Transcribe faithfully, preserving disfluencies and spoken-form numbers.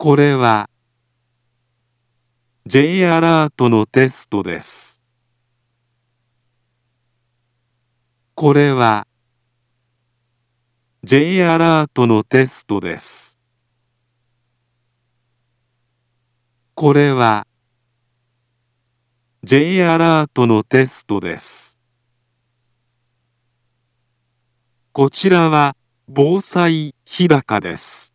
これは J アラートのテストです。これは J アラートのテストです。これは J アラートのテストです。こちらは防災日高です。